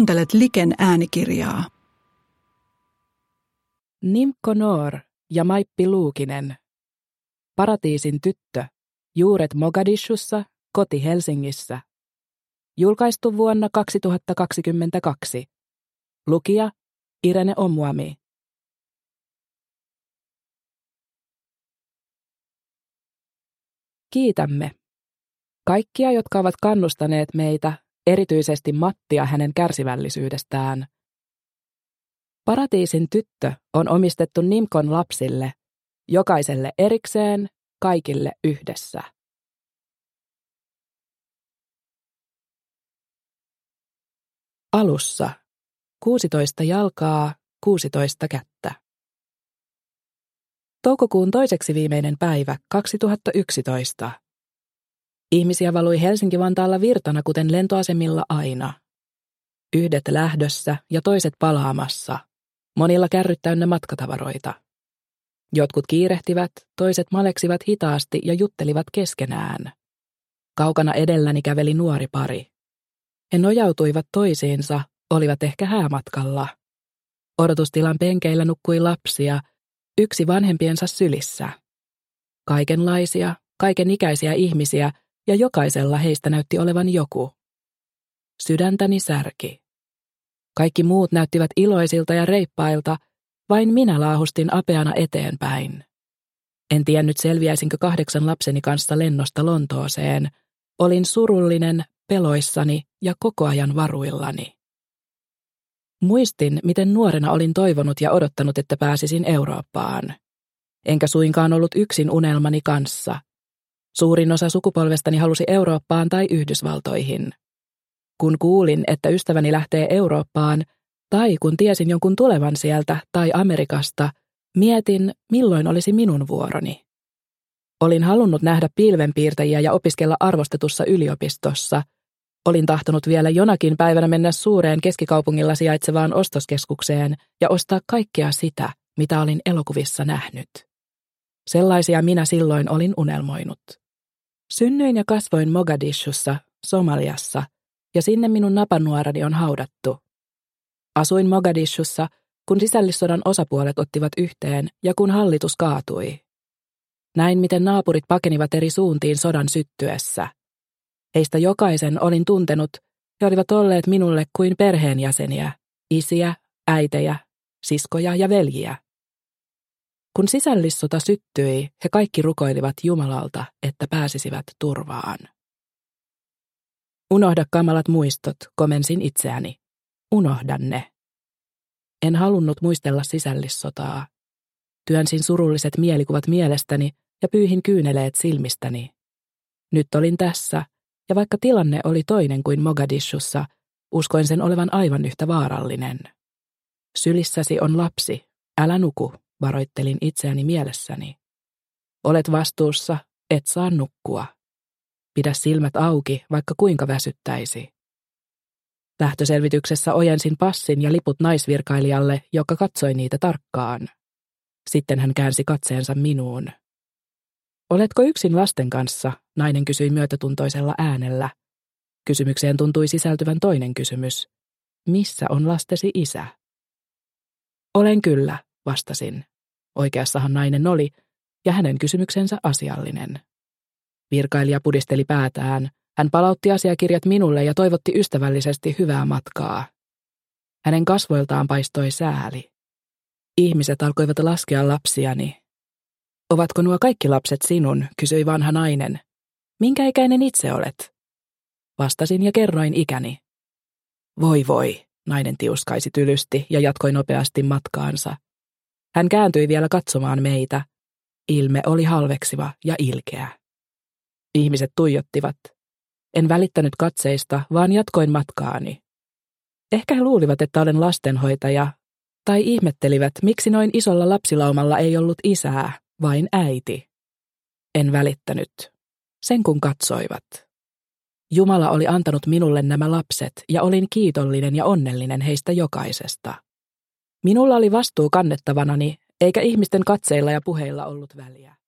Kuuntelet Liken äänikirjaa. Nimco Noor ja Maippi Luukinen. Paratiisin tyttö. Juuret Mogadishussa, koti Helsingissä. Julkaistu vuonna 2022. Lukija Irene Omuami. Kiitämme kaikkia, jotka ovat kannustaneet meitä, erityisesti Mattia hänen kärsivällisyydestään. Paratiisin tyttö on omistettu Nimcon lapsille, jokaiselle erikseen, kaikille yhdessä. Alussa 16 jalkaa, 16 kättä. Toukokuun toiseksi viimeinen päivä 2011. Ihmisiä valui Helsinki-Vantaalla virtana, kuten lentoasemilla aina. Yhdet lähdössä ja toiset palaamassa, monilla kärryt täynnä matkatavaroita. Jotkut kiirehtivät, toiset maleksivat hitaasti ja juttelivat keskenään. Kaukana edelläni käveli nuori pari. He nojautuivat toisiinsa, olivat ehkä häämatkalla. Odotustilan penkeillä nukkui lapsia, yksi vanhempiensa sylissä. Kaikenlaisia, kaikenikäisiä ihmisiä, ja jokaisella heistä näytti olevan joku. Sydäntäni särki. Kaikki muut näyttivät iloisilta ja reippailta, vain minä laahustin apeana eteenpäin. En tiennyt selviäisinkö 8 lapseni kanssa lennosta Lontooseen. Olin surullinen, peloissani ja koko ajan varuillani. Muistin, miten nuorena olin toivonut ja odottanut, että pääsisin Eurooppaan. Enkä suinkaan ollut yksin unelmani kanssa. Suurin osa sukupolvestani halusi Eurooppaan tai Yhdysvaltoihin. Kun kuulin, että ystäväni lähtee Eurooppaan, tai kun tiesin jonkun tulevan sieltä tai Amerikasta, mietin, milloin olisi minun vuoroni. Olin halunnut nähdä pilvenpiirtäjiä ja opiskella arvostetussa yliopistossa. Olin tahtonut vielä jonakin päivänä mennä suureen keskikaupungilla sijaitsevaan ostoskeskukseen ja ostaa kaikkea sitä, mitä olin elokuvissa nähnyt. Sellaisia minä silloin olin unelmoinut. Synnyin ja kasvoin Mogadishussa, Somaliassa, ja sinne minun napanuorani on haudattu. Asuin Mogadishussa, kun sisällissodan osapuolet ottivat yhteen ja kun hallitus kaatui. Näin, miten naapurit pakenivat eri suuntiin sodan syttyessä. Heistä jokaisen olin tuntenut, he olivat olleet minulle kuin perheenjäseniä, isiä, äitejä, siskoja ja veljiä. Kun sisällissota syttyi, he kaikki rukoilivat Jumalalta, että pääsisivät turvaan. Unohda kamalat muistot, komensin itseäni. Unohda ne. En halunnut muistella sisällissotaa. Työnsin surulliset mielikuvat mielestäni ja pyyhin kyyneleet silmistäni. Nyt olin tässä, ja vaikka tilanne oli toinen kuin Mogadishussa, uskoin sen olevan aivan yhtä vaarallinen. Sylissäsi on lapsi, älä nuku, varoittelin itseäni mielessäni. Olet vastuussa, et saa nukkua. Pidä silmät auki, vaikka kuinka väsyttäisi. Lähtöselvityksessä ojensin passin ja liput naisvirkailijalle, joka katsoi niitä tarkkaan. Sitten hän käänsi katseensa minuun. Oletko yksin lasten kanssa? Nainen kysyi myötätuntoisella äänellä. Kysymykseen tuntui sisältyvän toinen kysymys. Missä on lastesi isä? Olen kyllä, vastasin. Oikeassahan nainen oli, ja hänen kysymyksensä asiallinen. Virkailija pudisteli päätään. Hän palautti asiakirjat minulle ja toivotti ystävällisesti hyvää matkaa. Hänen kasvoiltaan paistoi sääli. Ihmiset alkoivat laskea lapsiani. Ovatko nuo kaikki lapset sinun, kysyi vanha nainen. Minkä ikäinen itse olet? Vastasin ja kerroin ikäni. Voi voi, nainen tiuskaisi tylysti ja jatkoi nopeasti matkaansa. Hän kääntyi vielä katsomaan meitä. Ilme oli halveksiva ja ilkeä. Ihmiset tuijottivat. En välittänyt katseista, vaan jatkoin matkaani. Ehkä he luulivat, että olen lastenhoitaja, tai ihmettelivät, miksi noin isolla lapsilaumalla ei ollut isää, vain äiti. En välittänyt. Sen kun katsoivat. Jumala oli antanut minulle nämä lapset, ja olin kiitollinen ja onnellinen heistä jokaisesta. Minulla oli vastuu kannettavanani, eikä ihmisten katseilla ja puheilla ollut väliä.